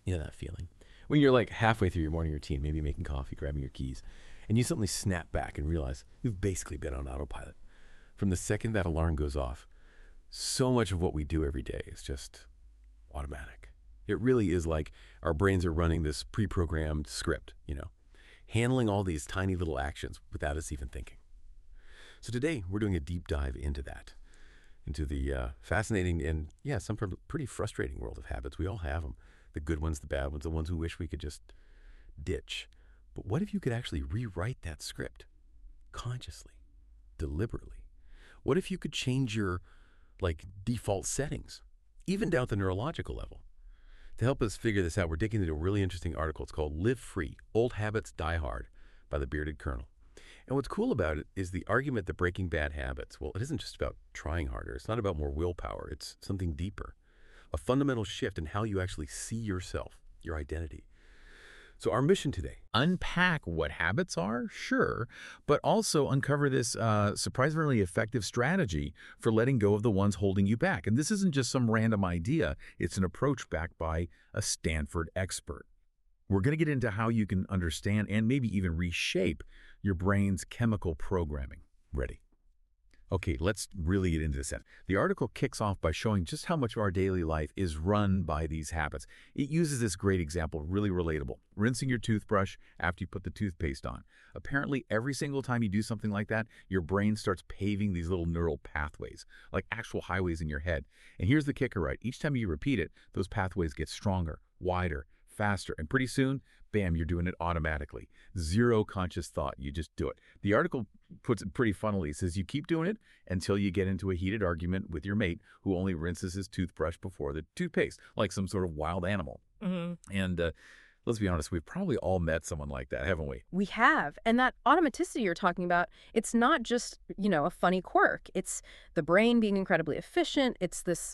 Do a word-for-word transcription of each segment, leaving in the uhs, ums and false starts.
You know that feeling? When you're like halfway through your morning routine, maybe making coffee, grabbing your keys, and you suddenly snap back and realize you've basically been on autopilot. From the second that alarm goes off, so much of what we do every day is just automatic. It really is like our brains are running this pre-programmed script, you know, handling all these tiny little actions without us even thinking. So today we're doing a deep dive into that, into the uh, fascinating and, yeah, some pretty frustrating world of habits. We all have them. The good ones, the bad ones, the ones we wish we could just ditch. But what if you could actually rewrite that script consciously, deliberately? What if you could change your, like, default settings, even down at the neurological level? To help us figure this out, we're digging into a really interesting article. It's called Live Free, Old Habits Die Hard by the Bearded Colonel. And what's cool about it is the argument that breaking bad habits, well, it isn't just about trying harder. It's not about more willpower. It's something deeper, a fundamental shift in how you actually see yourself, your identity. So our mission today: unpack what habits are, sure, but also uncover this uh, surprisingly effective strategy for letting go of the ones holding you back. And this isn't just some random idea. It's an approach backed by a Stanford expert. We're going to get into how you can understand and maybe even reshape your brain's chemical programming. Ready? Okay, let's really get into this. The article kicks off by showing just how much of our daily life is run by these habits. It uses this great example, really relatable. Rinsing your toothbrush after you put the toothpaste on. Apparently, every single time you do something like that, your brain starts paving these little neural pathways, like actual highways in your head. And here's the kicker, right? Each time you repeat it, those pathways get stronger, wider, faster, and pretty soon, bam, you're doing it automatically. Zero conscious thought. You just do it. The article puts it pretty funnily. It says you keep doing it until you get into a heated argument with your mate who only rinses his toothbrush before the toothpaste, like some sort of wild animal. Mm-hmm. And uh, let's be honest, we've probably all met someone like that, haven't we? We have. And that automaticity you're talking about, it's not just, you know, a funny quirk. It's the brain being incredibly efficient. It's this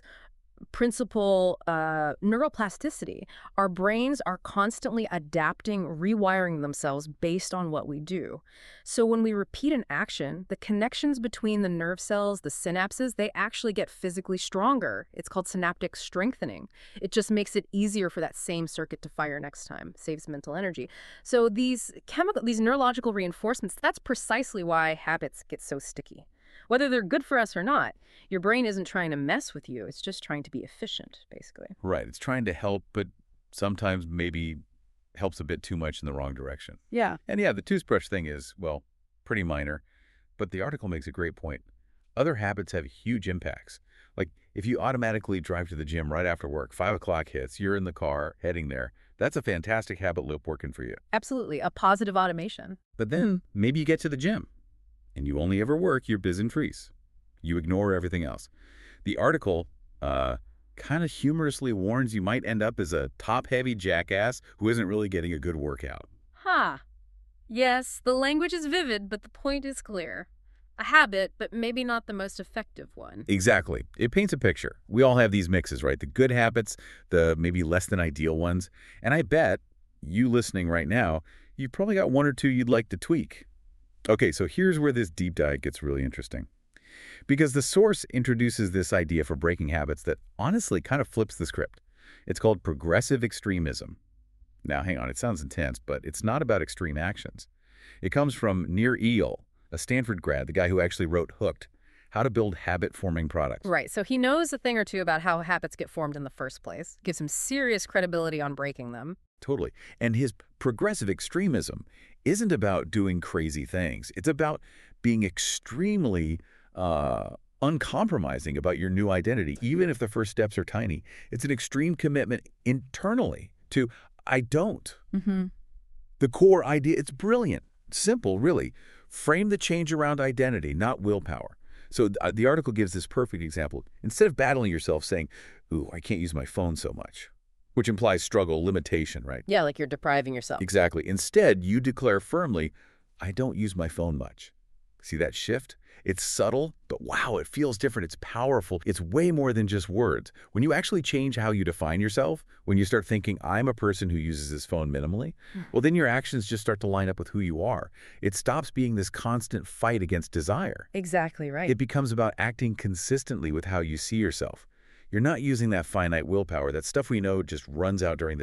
principle, uh, neuroplasticity. Our brains are constantly adapting, rewiring themselves based on what we do. So when we repeat an action, the connections between the nerve cells, the synapses, they actually get physically stronger. It's called synaptic strengthening. It just makes it easier for that same circuit to fire next time, saves mental energy. So these chemical, these neurological reinforcements, that's precisely why habits get so sticky. Whether they're good for us or not, your brain isn't trying to mess with you. It's just trying to be efficient, basically. Right. It's trying to help, but sometimes maybe helps a bit too much in the wrong direction. Yeah. And yeah, the toothbrush thing is, well, pretty minor. But the article makes a great point. Other habits have huge impacts. Like if you automatically drive to the gym right after work, five o'clock hits, you're in the car heading there. That's a fantastic habit loop working for you. Absolutely. A positive automation. But then maybe you get to the gym and you only ever work your bis and trees. You ignore everything else. The article uh, kind of humorously warns you might end up as a top-heavy jackass who isn't really getting a good workout. Ha! Huh. Yes, the language is vivid, but the point is clear. A habit, but maybe not the most effective one. Exactly. It paints a picture. We all have these mixes, right? The good habits, the maybe less than ideal ones. And I bet you listening right now, you've probably got one or two you'd like to tweak. Okay, so here's where this deep dive gets really interesting. Because the source introduces this idea for breaking habits that honestly kind of flips the script. It's called progressive extremism. Now, hang on, it sounds intense, but it's not about extreme actions. It comes from Nir Eyal, a Stanford grad, the guy who actually wrote Hooked, How to Build Habit-Forming Products. Right, so he knows a thing or two about how habits get formed in the first place, gives him serious credibility on breaking them. Totally. And his progressive extremism isn't about doing crazy things. It's about being extremely uh, uncompromising about your new identity, even if the first steps are tiny. It's an extreme commitment internally to, I don't. Mm-hmm. The core idea, it's brilliant, simple, really. Frame the change around identity, not willpower. So uh, the article gives this perfect example. Instead of battling yourself saying, ooh, I can't use my phone so much, which implies struggle, limitation, right? Yeah, like you're depriving yourself. Exactly. Instead, you declare firmly, I don't use my phone much. See that shift? It's subtle, but wow, it feels different. It's powerful. It's way more than just words. When you actually change how you define yourself, when you start thinking, I'm a person who uses his phone minimally, well, then your actions just start to line up with who you are. It stops being this constant fight against desire. Exactly right. It becomes about acting consistently with how you see yourself. You're not using that finite willpower, that stuff we know just runs out during the day.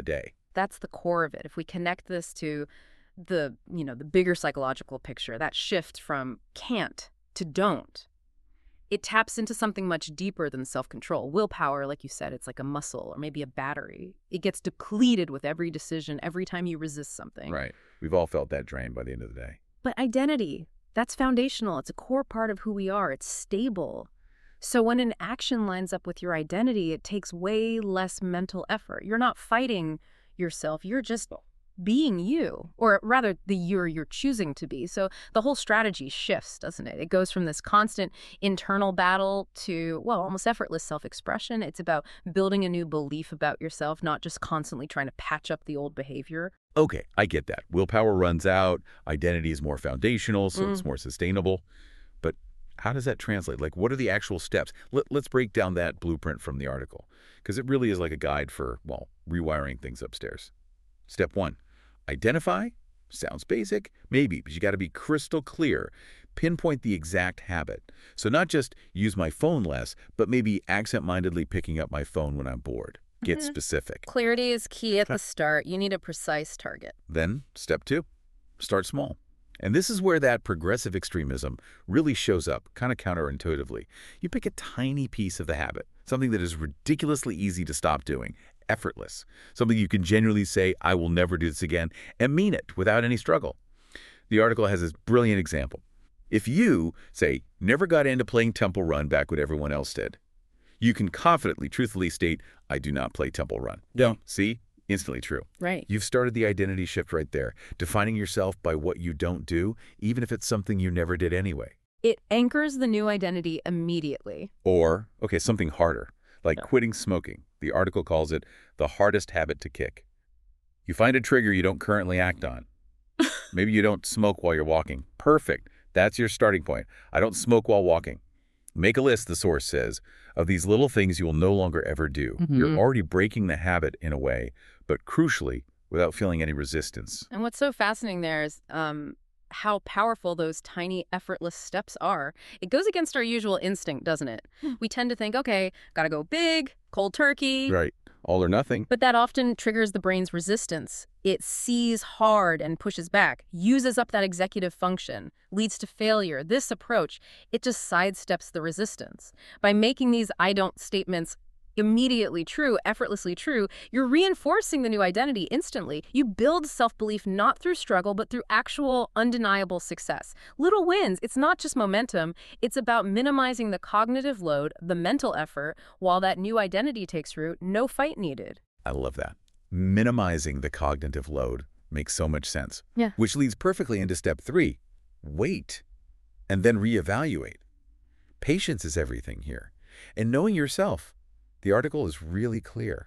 That's the core of it. If we connect this to the, you know, the bigger psychological picture, that shift from can't to don't, it taps into something much deeper than self-control. Willpower, like you said, it's like a muscle or maybe a battery. It gets depleted with every decision, every time you resist something. Right. We've all felt that drain by the end of the day. But identity, that's foundational. It's a core part of who we are. It's stable. So when an action lines up with your identity, it takes way less mental effort. You're not fighting yourself. You're just being you, or rather the you're you're choosing to be. So the whole strategy shifts, doesn't it? It goes from this constant internal battle to, well, almost effortless self-expression. It's about building a new belief about yourself, not just constantly trying to patch up the old behavior. Okay, I get that. Willpower runs out, identity is more foundational, so Mm. it's more sustainable. But how does that translate? Like, what are the actual steps? Let, let's break down that blueprint from the article, because it really is like a guide for, well, rewiring things upstairs. Step one, identify. Sounds basic, maybe, but you got to be crystal clear. Pinpoint the exact habit. So not just use my phone less, but maybe absent-mindedly picking up my phone when I'm bored. Get Mhm. specific. Clarity is key at the start. You need a precise target. Then, step two, start small. And this is where that progressive extremism really shows up, kind of counterintuitively. You pick a tiny piece of the habit, something that is ridiculously easy to stop doing, effortless, something you can genuinely say, I will never do this again, and mean it without any struggle. The article has this brilliant example. If you, say, never got into playing Temple Run back when everyone else did, you can confidently, truthfully state, I do not play Temple Run. Don't. See? Instantly true. Right. You've started the identity shift right there, defining yourself by what you don't do, even if it's something you never did anyway. It anchors the new identity immediately. Or, okay, something harder, like Yeah. quitting smoking. The article calls it the hardest habit to kick. You find a trigger you don't currently act on. Maybe you don't smoke while you're walking. Perfect. That's your starting point. I don't smoke while walking. Make a list, the source says, of these little things you will no longer ever do. Mhm. You're already breaking the habit in a way, but crucially, without feeling any resistance. And what's so fascinating there is um, how powerful those tiny, effortless steps are. It goes against our usual instinct, doesn't it? We tend to think, okay, gotta go big, cold turkey. Right. All or nothing. But that often triggers the brain's resistance. It sees hard and pushes back, uses up that executive function, leads to failure. This approach, it just sidesteps the resistance. By making these I don't statements immediately true, effortlessly true, you're reinforcing the new identity instantly. You build self-belief not through struggle, but through actual undeniable success. Little wins. It's not just momentum. It's about minimizing the cognitive load, the mental effort, while that new identity takes root. No fight needed. I love that. Minimizing the cognitive load makes so much sense. Yeah. Which leads perfectly into step three. Wait, and then reevaluate. Patience is everything here. And knowing yourself, the article is really clear.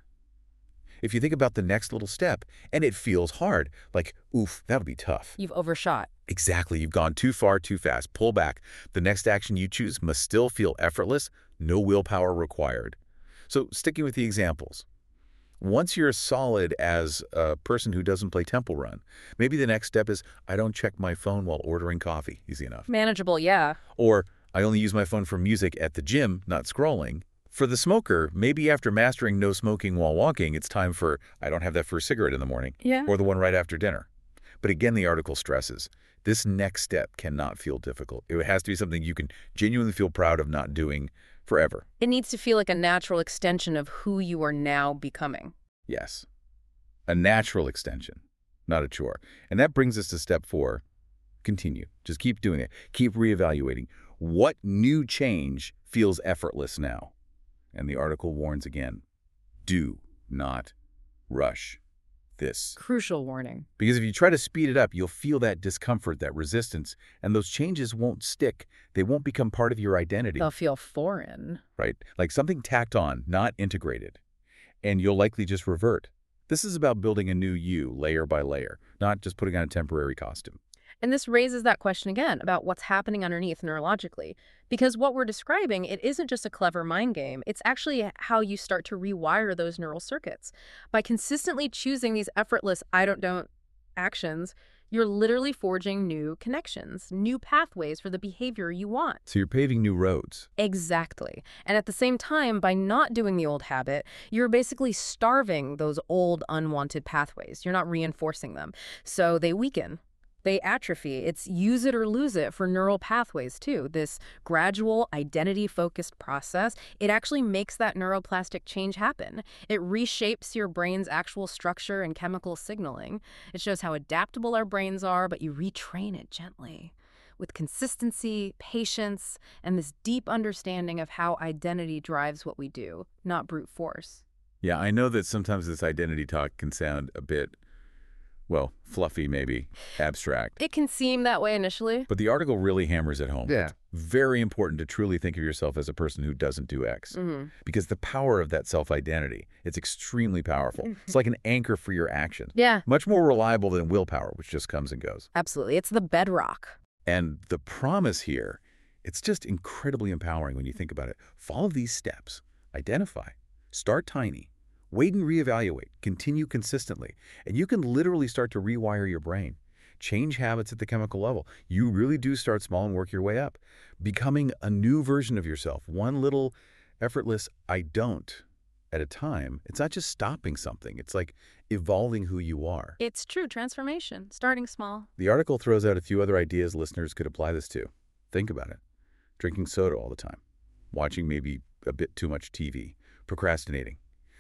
If you think about the next little step, and it feels hard, like, oof, that'll be tough. You've overshot. Exactly, you've gone too far too fast. Pull back. The next action you choose must still feel effortless, no willpower required. So sticking with the examples. Once you're solid as a person who doesn't play Temple Run, maybe the next step is, I don't check my phone while ordering coffee. Easy enough. Manageable, yeah. Or, I only use my phone for music at the gym, not scrolling. For the smoker, maybe after mastering no smoking while walking, it's time for, I don't have that first cigarette in the morning, Yeah. or the one right after dinner. But again, the article stresses, this next step cannot feel difficult. It has to be something you can genuinely feel proud of not doing forever. It needs to feel like a natural extension of who you are now becoming. Yes. A natural extension, not a chore. And that brings us to step four. Continue. Just keep doing it. Keep reevaluating. What new change feels effortless now? And the article warns again, do not rush this. Crucial warning. Because if you try to speed it up, you'll feel that discomfort, that resistance, and those changes won't stick. They won't become part of your identity, They'll feel foreign. right? Like something tacked on, not integrated. And you'll likely just revert. This is about building a new you, layer by layer, not just putting on a temporary costume. And this raises that question again about what's happening underneath neurologically. Because what we're describing, it isn't just a clever mind game. It's actually how you start to rewire those neural circuits. By consistently choosing these effortless I don't don't actions, You're literally forging new connections, new pathways for the behavior you want. So you're paving new roads. Exactly. And at the same time, by not doing the old habit, you're basically starving those old unwanted pathways. You're not reinforcing them. So they weaken. They atrophy. It's use it or lose it for neural pathways, too. This gradual, identity-focused process, it actually makes that neuroplastic change happen. It reshapes your brain's actual structure and chemical signaling. It shows how adaptable our brains are, but you retrain it gently, with consistency, patience, and this deep understanding of how identity drives what we do, not brute force. Yeah, I know that sometimes this identity talk can sound a bit, well, fluffy maybe, abstract. It can seem that way initially. But the article really hammers it home. Yeah. It's very important to truly think of yourself as a person who doesn't do X. Mm-hmm. Because the power of that self-identity, it's extremely powerful. It's like an anchor for your action. Yeah, Much more reliable than willpower, which just comes and goes. absolutely. It's the bedrock. And the promise here, it's just incredibly empowering when you think about it. Follow these steps. Identify. Start tiny. Wait and reevaluate. Continue consistently. And you can literally start to rewire your brain. Change habits at the chemical level. You really do start small and work your way up. Becoming a new version of yourself. One little effortless I don't at a time. It's not just stopping something. It's like evolving who you are. It's true transformation, starting small. The article throws out a few other ideas listeners could apply this to. Think about it. Drinking soda all the time. Watching maybe a bit too much T V. Procrastinating.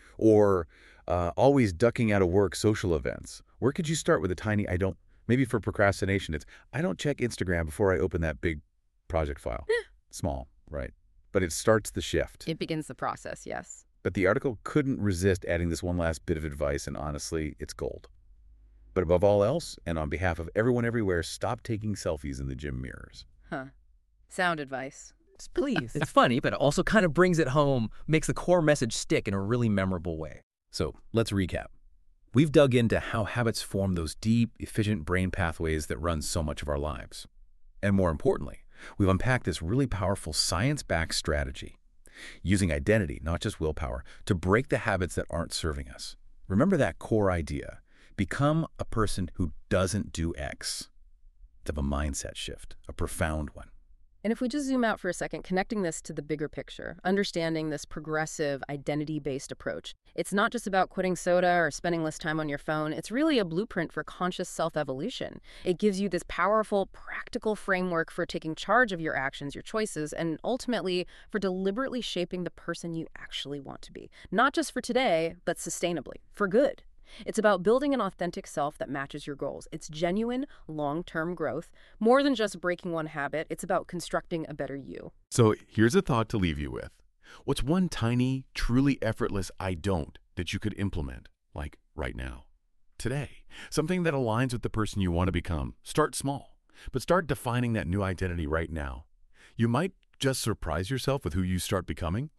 Or uh, always ducking out of work social events. Where could you start with a tiny I don't, maybe for procrastination, it's I don't check Instagram before I open that big project file. Small, right? But it starts the shift. It begins the process, yes. But the article couldn't resist adding this one last bit of advice, and honestly, it's gold. But above all else, and on behalf of everyone everywhere, stop taking selfies in the gym mirrors. Huh. Sound advice. Please. It's funny, but it also kind of brings it home, makes the core message stick in a really memorable way. So let's recap. We've dug into how habits form those deep, efficient brain pathways that run so much of our lives. And more importantly, we've unpacked this really powerful science-backed strategy, using identity, not just willpower, to break the habits that aren't serving us. Remember that core idea. Become a person who doesn't do X. It's of a mindset shift, a profound one. And if we just zoom out for a second, connecting this to the bigger picture, understanding this progressive, identity-based approach, it's not just about quitting soda or spending less time on your phone. It's really a blueprint for conscious self-evolution. It gives you this powerful, practical framework for taking charge of your actions, your choices, and ultimately for deliberately shaping the person you actually want to be. Not just for today, but sustainably, for good. It's about building an authentic self that matches your goals. It's genuine, long-term growth. More than just breaking one habit, it's about constructing a better you. So here's a thought to leave you with. What's one tiny, truly effortless I don't that you could implement, like right now, today? Something that aligns with the person you want to become. Start small, but start defining that new identity right now. You might just surprise yourself with who you start becoming.